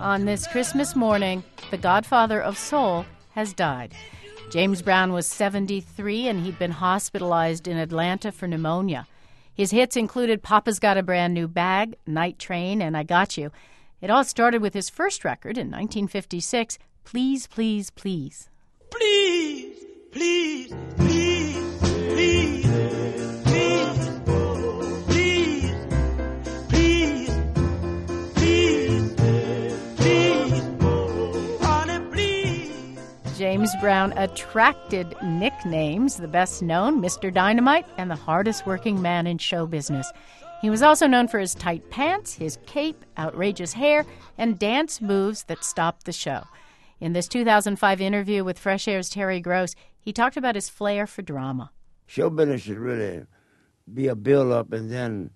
On this Christmas morning, the godfather of soul has died. James Brown was 73 and he'd been hospitalized in Atlanta for pneumonia. His hits included Papa's Got a Brand New Bag, Night Train, and I Got You. It all started with his first record in 1956, Please, Please, Please. Please, please, please, please, please, please, please, please, please, honey, please. James Brown attracted nicknames, the best known, Mr. Dynamite, and the hardest working man in show business. He was also known for his tight pants, his cape, outrageous hair, and dance moves that stopped the show. In this 2005 interview with Fresh Air's Terry Gross, he talked about his flair for drama. Show business should really be a build-up, and then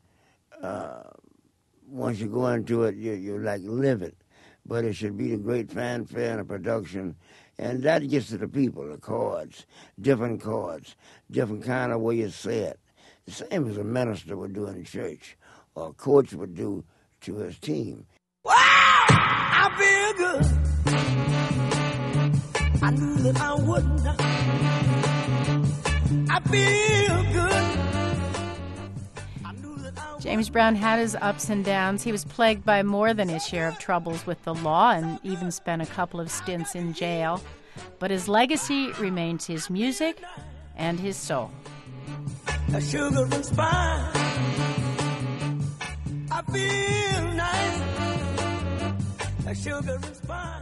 once you go into it, you like live it. But it should be the great fanfare and the production, and that gets to the people, the chords, different kind of way you say it. The same as a minister would do in the church, or a coach would do to his team. Wow, I feel good. I knew that I wouldn't. I feel good. James Brown had his ups and downs. He was plagued by more than his share of troubles with the law and even spent a couple of stints in jail. But his legacy remains his music and his soul. A sugar and spice. I feel nice. A sugar and spice.